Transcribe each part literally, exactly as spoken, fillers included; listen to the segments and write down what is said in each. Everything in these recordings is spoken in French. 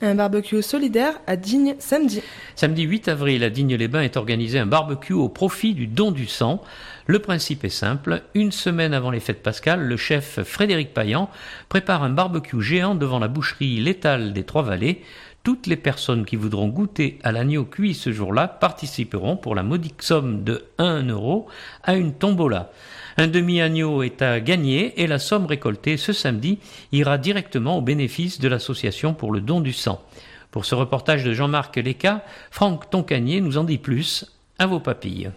un barbecue solidaire à Digne samedi. Samedi huit avril, à Digne-les-Bains est organisé un barbecue au profit du don du sang. Le principe est simple. Une semaine avant les fêtes pascales, le chef Frédéric Payan prépare un barbecue géant devant la boucherie L'Étal des Trois-Vallées. Toutes les personnes qui voudront goûter à l'agneau cuit ce jour-là participeront pour la modique somme de un euro à une tombola. Un demi-agneau est à gagner et la somme récoltée ce samedi ira directement au bénéfice de l'association pour le don du sang. Pour ce reportage de Jean-Marc Léca, Franck Toncanier nous en dit plus. À vos papilles.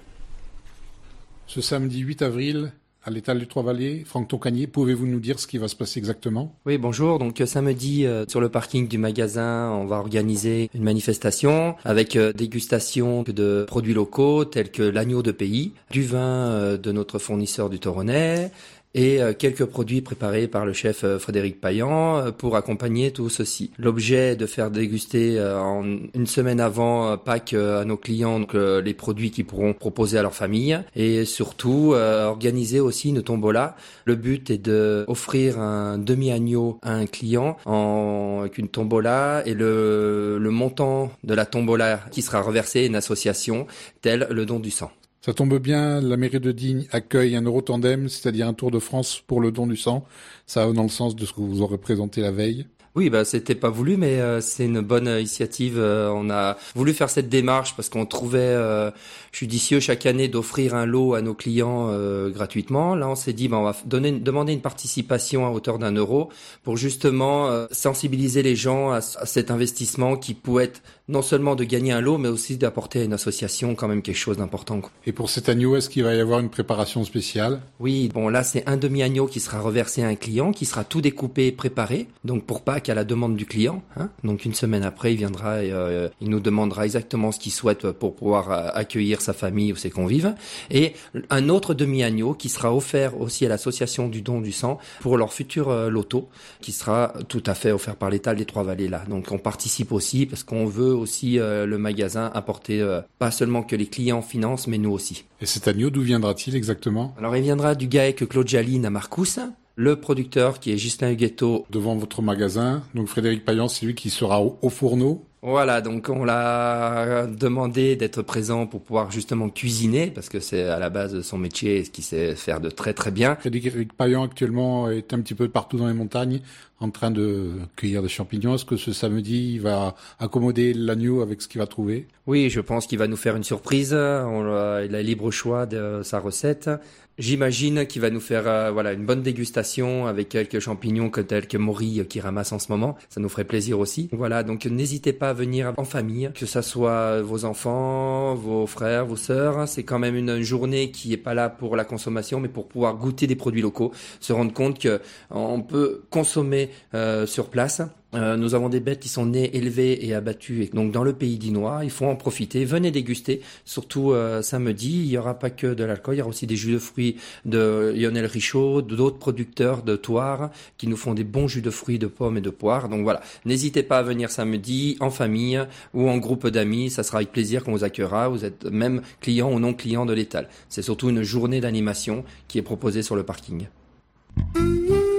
Ce samedi huit avril, à l'Étal des Trois-Vallées, Franck Toncanier, pouvez-vous nous dire ce qui va se passer exactement ? Oui, bonjour. Donc samedi, euh, sur le parking du magasin, on va organiser une manifestation avec euh, dégustation de produits locaux tels que l'agneau de pays, du vin euh, de notre fournisseur du Toronnais, et euh, quelques produits préparés par le chef euh, Frédéric Payan euh, pour accompagner tout ceci. L'objet est de faire déguster euh, en une semaine avant euh, Pâques euh, à nos clients donc, euh, les produits qu'ils pourront proposer à leur famille et surtout euh, organiser aussi une tombola. Le but est de offrir un demi-agneau à un client en, avec une tombola et le, le montant de la tombola qui sera reversé à une association telle le don du sang. Ça tombe bien, la mairie de Digne accueille un Eurotandem, c'est-à-dire un Tour de France pour le don du sang. Ça va dans le sens de ce que vous aurez présenté la veille. Oui, bah c'était pas voulu, mais euh, c'est une bonne initiative. Euh, on a voulu faire cette démarche parce qu'on trouvait euh, judicieux chaque année d'offrir un lot à nos clients euh, gratuitement. Là, on s'est dit, bah, on va donner, demander une participation à hauteur d'un euro pour justement euh, sensibiliser les gens à, à cet investissement qui pourrait être non seulement de gagner un lot, mais aussi d'apporter à une association quand même quelque chose d'important. Et pour cet agneau, est-ce qu'il va y avoir une préparation spéciale ? Oui, bon là c'est un demi-agneau qui sera reversé à un client, qui sera tout découpé et préparé, donc pour Pâques à la demande du client. Hein. Donc une semaine après, il viendra et euh, il nous demandera exactement ce qu'il souhaite pour pouvoir euh, accueillir sa famille ou ses convives. Et un autre demi-agneau qui sera offert aussi à l'association du don du sang pour leur futur euh, loto, qui sera tout à fait offert par l'État des Trois-Vallées là. Donc on participe aussi parce qu'on veut aussi euh, le magasin apporter euh, pas seulement que les clients financent, mais nous aussi. Et cet agneau, d'où viendra-t-il exactement ? Alors il viendra du GAEC Claude Jaline à Marcousse, le producteur qui est Ghislain Huguetto. Devant votre magasin, donc Frédéric Payan, c'est lui qui sera au, au fourneau. Voilà, donc on l'a demandé d'être présent pour pouvoir justement cuisiner, parce que c'est à la base de son métier et ce qu'il sait faire de très très bien. Frédéric Payan actuellement est un petit peu partout dans les montagnes en train de cueillir des champignons. Est-ce que ce samedi, il va accommoder l'agneau avec ce qu'il va trouver ? Oui, je pense qu'il va nous faire une surprise. On a, il a libre choix de sa recette. J'imagine qu'il va nous faire euh, voilà une bonne dégustation avec quelques champignons que tels que Maury qui ramasse en ce moment. Ça nous ferait plaisir aussi. Voilà, donc n'hésitez pas à venir en famille, que ça soit vos enfants, vos frères, vos sœurs. C'est quand même une journée qui est pas là pour la consommation, mais pour pouvoir goûter des produits locaux, se rendre compte que on peut consommer euh, sur place. Euh, nous avons des bêtes qui sont nées, élevées et abattues, et donc dans le pays dinois, il faut en profiter. Venez déguster, surtout euh, samedi. Il y aura pas que de l'alcool, il y aura aussi des jus de fruits de Lionel Richaud, d'autres producteurs de Thouars qui nous font des bons jus de fruits, de pommes et de poires. Donc voilà, n'hésitez pas à venir samedi en famille ou en groupe d'amis. Ça sera avec plaisir qu'on vous accueillera. Vous êtes même client ou non client de l'Étal. C'est surtout une journée d'animation qui est proposée sur le parking.